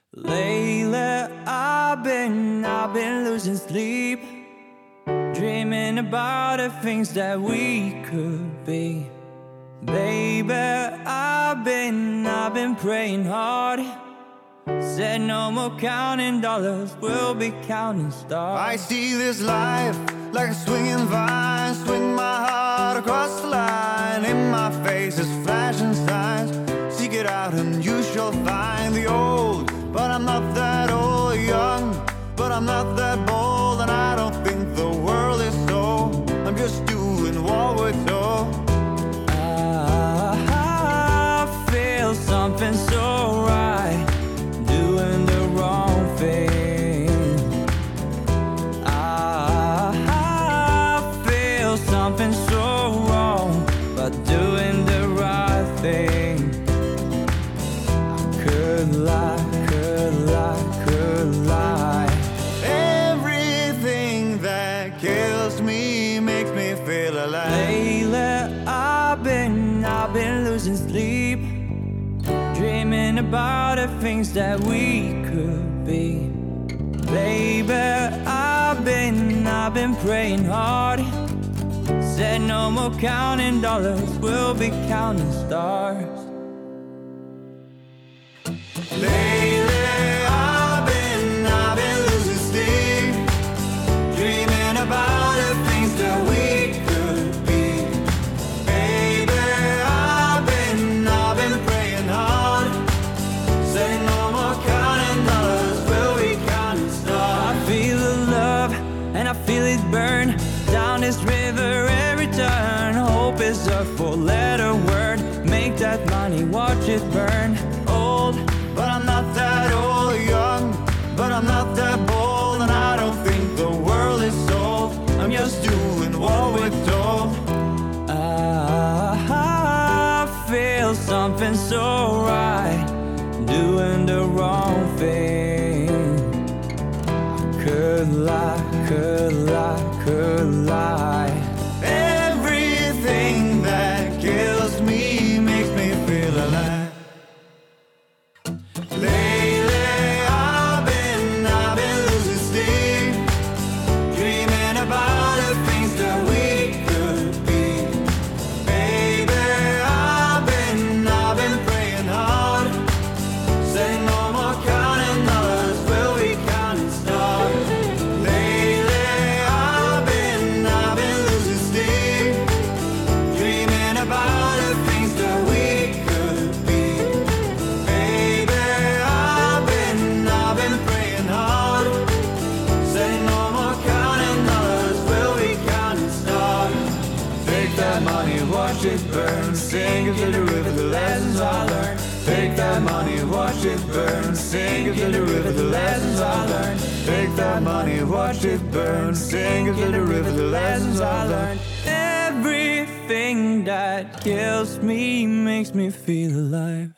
Lately I've been losing sleep, dreaming about the things that we could be. Baby, I've been praying hard. Said no more counting dollars, we'll be counting stars. I see this life like a swinging vine, swing my heart across the line. In my face is flashing signs, seek it out and you shall find. The old, but I'm not that old. Young, but I'm not that bold. And I don't think the world is so. I'm just doing what we're told. I feel something so right, doing the wrong thing. I feel something so wrong, but doing the right thing. I could lie, could lie, could lie. Everything that kills me makes me feel alive. Lately I've been losing sleep, dreaming about the things that we could be. Baby, I've been praying hard. Said no more counting dollars, we'll be counting stars. Lately I've been losing sleep, dreaming about the things that we could be. Baby, I've been praying hard. Say no more counting dollars, we'll be counting stars. I feel the love and I feel it burn down this river every turn. Hope is a four-letter word, make that money, watch it burn. Old, but I'm not that old. Young, but I'm not that bold. And I don't think the world is sold. I'm just doing what we're told. I feel something so right, doing the wrong thing. I could lie, could lie, could lie. Everything that kills me makes me feel alive. Lately I've been losing sleep, dreaming about the things that we could be. Baby, I've been praying hard. Say no more counting dollars, we'll be counting stars. Lately I've been losing sleep, dreaming about the things that we could be. Baby, I've been praying hard. Say no more counting dollars, we'll be counting stars. Take that money, watch it burn, sing it to the river, the lessons I learned. Take that money, watch it burn, sing it to the river, the lessons I learned. Take that money, watch it burn, sing it to the river, the lessons I learned. Everything that kills me makes me feel alive.